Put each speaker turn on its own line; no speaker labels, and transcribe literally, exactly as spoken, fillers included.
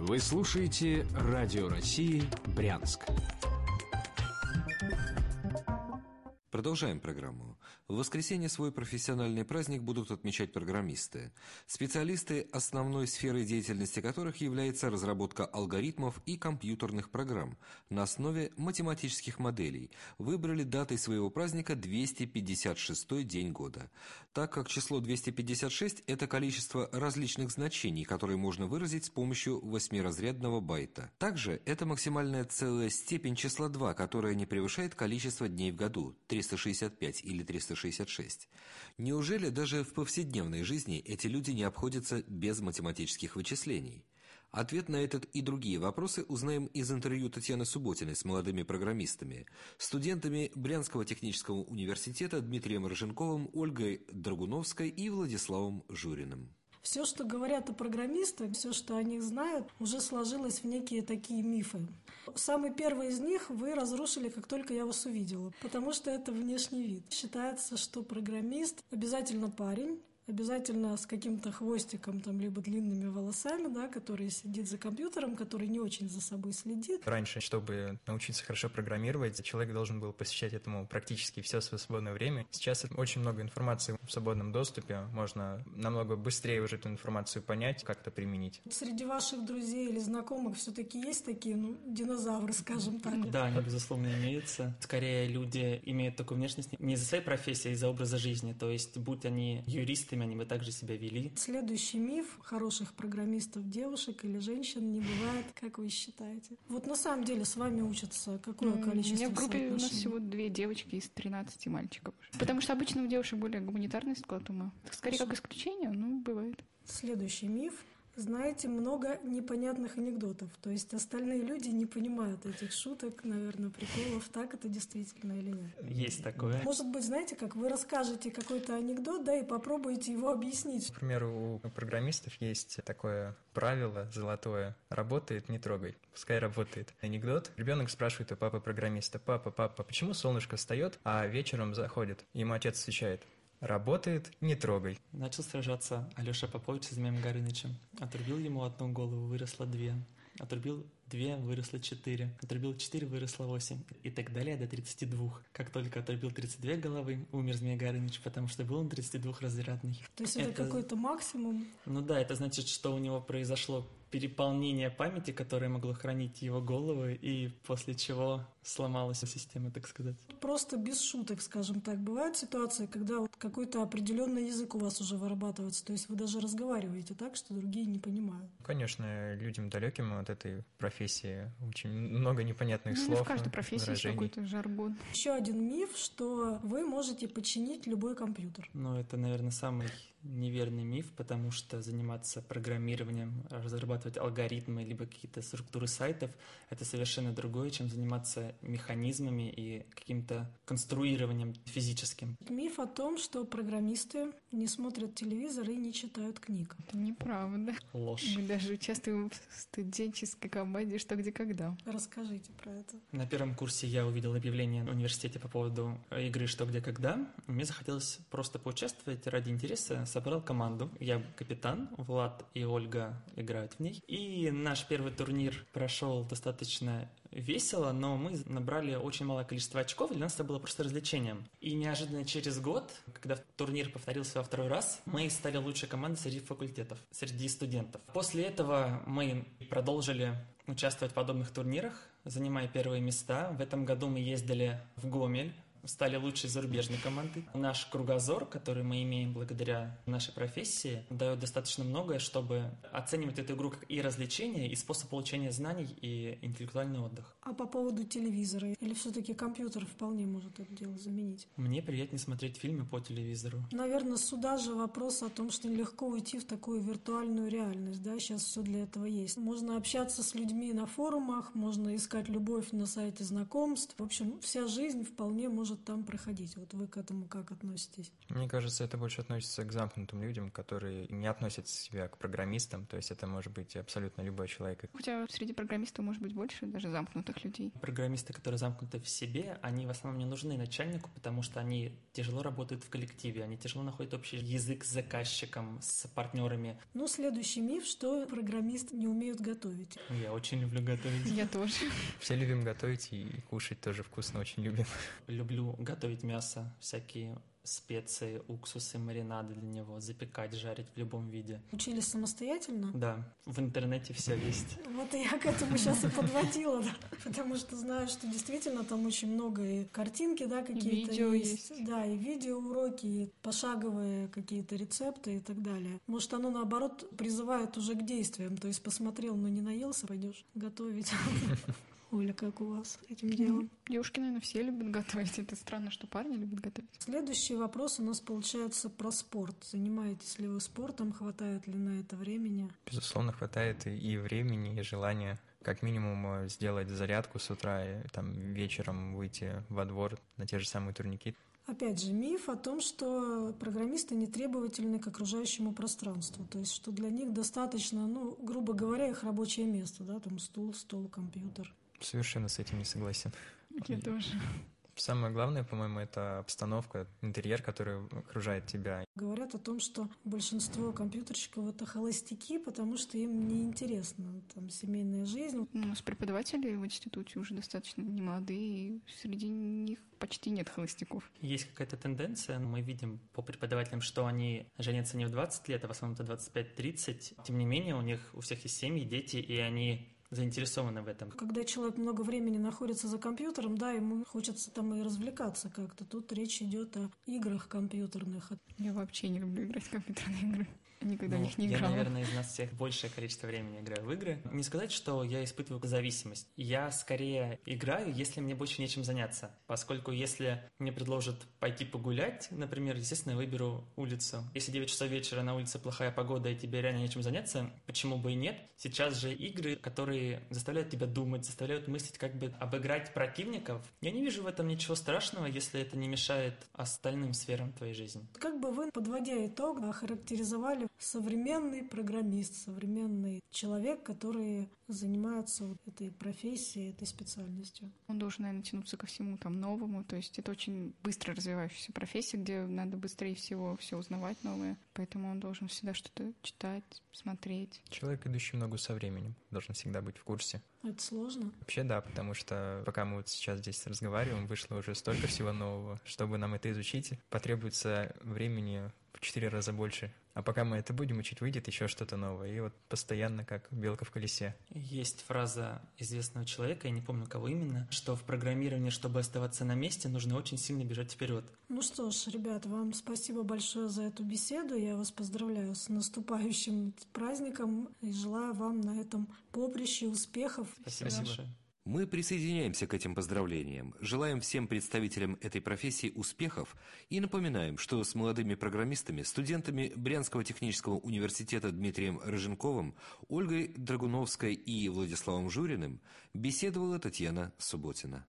Вы слушаете Радио России Брянск.
Продолжаем программу. В воскресенье свой профессиональный праздник будут отмечать программисты. Специалисты, основной сферой деятельности которых является разработка алгоритмов и компьютерных программ на основе математических моделей, выбрали датой своего праздника двести пятьдесят шестой день года. Так как число двести пятьдесят шесть – это количество различных значений, которые можно выразить с помощью восьмиразрядного байта. Также это максимальная целая степень числа два, которая не превышает количество дней в году – триста шестьдесят пять или триста шестьдесят шесть. Неужели даже в повседневной жизни эти люди не обходятся без математических вычислений? Ответ на этот и другие вопросы узнаем из интервью Татьяны Субботиной с молодыми программистами, студентами Брянского технического университета Дмитрием Рыженковым, Ольгой Драгуновской и Владиславом Журиным.
Все, что говорят о программистах, все, что о них знают, уже сложилось в некие такие мифы. Самый первый из них вы разрушили, как только я вас увидела, потому что это внешний вид. Считается, что программист обязательно парень, обязательно с каким-то хвостиком, там, либо длинными волосами, да, который сидит за компьютером, который не очень за собой следит.
Раньше, чтобы научиться хорошо программировать, человек должен был посвящать этому практически все свое свободное время. Сейчас очень много информации в свободном доступе, можно намного быстрее уже эту информацию понять, как это применить.
Среди ваших друзей или знакомых все-таки есть такие, ну, динозавры, скажем так?
Да, они, безусловно, имеются. Скорее, люди имеют такую внешность не из-за своей профессии, а из-за образа жизни. То есть, будь они юристы, они бы также себя вели.
Следующий миф: хороших программистов девушек или женщин не бывает, как вы считаете? Вот на самом деле с вами учатся какое количество?
У меня в группе у нас всего две девочки из тринадцати мальчиков. Потому что обычно у девушек более гуманитарный склад ума. Скорее как исключение, но бывает.
Следующий миф: знаете много непонятных анекдотов. То есть остальные люди не понимают этих шуток, наверное, приколов. Так это действительно или нет?
Есть такое.
Может быть, знаете, как вы расскажете какой-то анекдот, да, и попробуете его объяснить.
Например, у программистов есть такое правило золотое: работает, не трогай, пускай работает. Анекдот. Ребенок спрашивает у папы программиста: папа, папа, почему солнышко встает, а вечером заходит? Ему отец отвечает: работает, не трогай.
Начал сражаться Алеша Попович с Змеем Горынычем. Отрубил ему одну голову, выросло две. Отрубил две, выросло четыре. Отрубил четыре, выросло восемь. И так далее до тридцати двух. Как только отрубил тридцать две головы, умер Змей Горыныч, потому что был он тридцатидвухразрядный.
То есть это, это какой-то максимум?
Ну да, это значит, что у него произошло переполнение памяти, которое могло хранить его голову, и после чего сломалась система, так сказать.
Просто без шуток, скажем так. Бывают ситуации, когда вот какой-то определенный язык у вас уже вырабатывается, то есть вы даже разговариваете так, что другие не понимают.
Конечно, людям далеким от этой профессии очень много непонятных
ну,
слов.
В каждой профессии есть какой-то жаргон.
Еще один миф, что вы можете починить любой компьютер.
Ну, это, наверное, самый неверный миф, потому что заниматься программированием, разрабатывать алгоритмы либо какие-то структуры сайтов – это совершенно другое, чем заниматься механизмами и каким-то конструированием физическим.
Миф о том, что программисты не смотрят телевизор и не читают книг.
Это неправда.
Ложь.
Мы даже участвуем в студенческой команде «Что, где, когда».
Расскажите про это.
На первом курсе я увидел объявление в университете по поводу игры «Что, где, когда». Мне захотелось просто поучаствовать ради интереса. Собрал команду. Я капитан, Влад и Ольга играют в ней. И наш первый турнир прошел достаточно весело, но мы набрали очень малое количество очков, для нас это было просто развлечением. И неожиданно через год, когда турнир повторился во второй раз, мы стали лучшей командой среди факультетов, среди студентов. После этого мы продолжили участвовать в подобных турнирах, занимая первые места. В этом году мы ездили в Гомель, стали лучшей зарубежной командой. Наш кругозор, который мы имеем благодаря нашей профессии, дает достаточно многое, чтобы оценивать эту игру как и развлечение, и способ получения знаний, и интеллектуальный отдых.
А по поводу телевизора? Или все-таки компьютер вполне может это дело заменить?
Мне приятнее смотреть фильмы по телевизору.
Наверное, сюда же вопрос о том, что легко уйти в такую виртуальную реальность. Да? Сейчас все для этого есть. Можно общаться с людьми на форумах, можно искать любовь на сайте знакомств. В общем, вся жизнь вполне может может там проходить. Вот вы к этому как относитесь?
Мне кажется, это больше относится к замкнутым людям, которые не относят себя к программистам, то есть это может быть абсолютно любой человек.
Хотя среди программистов может быть больше даже замкнутых людей.
Программисты, которые замкнуты в себе, они в основном не нужны начальнику, потому что они тяжело работают в коллективе, они тяжело находят общий язык с заказчиком, с партнерами.
Ну, следующий миф, что программисты не умеют готовить.
Я очень люблю готовить.
Я тоже.
Все любим готовить и кушать тоже вкусно очень любим.
Люблю готовить мясо, всякие специи, уксусы, маринады для него, запекать, жарить в любом виде.
Учились самостоятельно?
Да, в интернете все есть.
Вот и я к этому сейчас и подводила, да, потому что знаю, что действительно там очень много и картинки, да, какие-то
видео
есть,
есть.
Да, и видеоуроки, и пошаговые какие-то рецепты и так далее. Может, оно наоборот призывает уже к действиям, то есть посмотрел, но не наелся, пойдешь готовить. Оля, как у вас с этим делом?
Девушки, наверное, все любят готовить. Это странно, что парни любят готовить.
Следующий вопрос у нас получается про спорт. Занимаетесь ли вы спортом? Хватает ли на это времени?
Безусловно, хватает и времени, и желания. Как минимум сделать зарядку с утра, и там вечером выйти во двор на те же самые турники.
Опять же, миф о том, что программисты не требовательны к окружающему пространству. То есть, что для них достаточно, ну, грубо говоря, их рабочее место, да, там стул, стол, компьютер.
Совершенно с этим не согласен.
Я тоже.
Самое главное, по-моему, это обстановка, интерьер, который окружает тебя.
Говорят о том, что большинство компьютерщиков — это холостяки, потому что им неинтересна там семейная жизнь.
У нас преподаватели в институте уже достаточно немолодые, и среди них почти нет холостяков.
Есть какая-то тенденция, мы видим по преподавателям, что они женятся не в двадцать лет, а в основном это двадцать пять тридцать. Тем не менее, у них у всех есть семьи, дети, и они заинтересованы в этом.
Когда человек много времени находится за компьютером, да, ему хочется там и развлекаться как-то. Тут речь идет о играх компьютерных.
Я вообще не люблю играть в компьютерные игры. Никогда
Ну,
в них не
я,
играла.
наверное, из нас всех большее количество времени играю в игры. Не сказать, что я испытываю зависимость. Я скорее играю, если мне больше нечем заняться. Поскольку если мне предложат пойти погулять, например, естественно, я выберу улицу. Если девять часов вечера на улице плохая погода и тебе реально нечем заняться, почему бы и нет? Сейчас же игры, которые заставляют тебя думать, заставляют мыслить, как бы обыграть противников. Я не вижу в этом ничего страшного, если это не мешает остальным сферам твоей жизни.
Как бы вы, подводя итог, охарактеризовали современный программист, современный человек, который занимается вот этой профессией, этой специальностью?
Он должен, наверное, тянуться ко всему там новому. То есть это очень быстро развивающаяся профессия, где надо быстрее всего все узнавать новое. Поэтому он должен всегда что-то читать, смотреть.
Человек, идущий в ногу со временем, должен всегда быть в курсе.
Это сложно?
Вообще да, потому что пока мы вот сейчас здесь разговариваем, вышло уже столько всего нового. Чтобы нам это изучить, потребуется времени в четыре раза больше. А пока мы это будем учить, выйдет еще что-то новое. И вот постоянно как белка в колесе.
Есть фраза известного человека, я не помню кого именно, что в программировании, чтобы оставаться на месте, нужно очень сильно бежать вперед.
Ну что ж, ребят, вам спасибо большое за эту беседу. Я вас поздравляю с наступающим праздником и желаю вам на этом поприще успехов.
Спасибо,
Спасибо.
большое.
Мы присоединяемся к этим поздравлениям, желаем всем представителям этой профессии успехов и напоминаем, что с молодыми программистами, студентами Брянского технического университета Дмитрием Рыженковым, Ольгой Драгуновской и Владиславом Журиным беседовала Татьяна Субботина.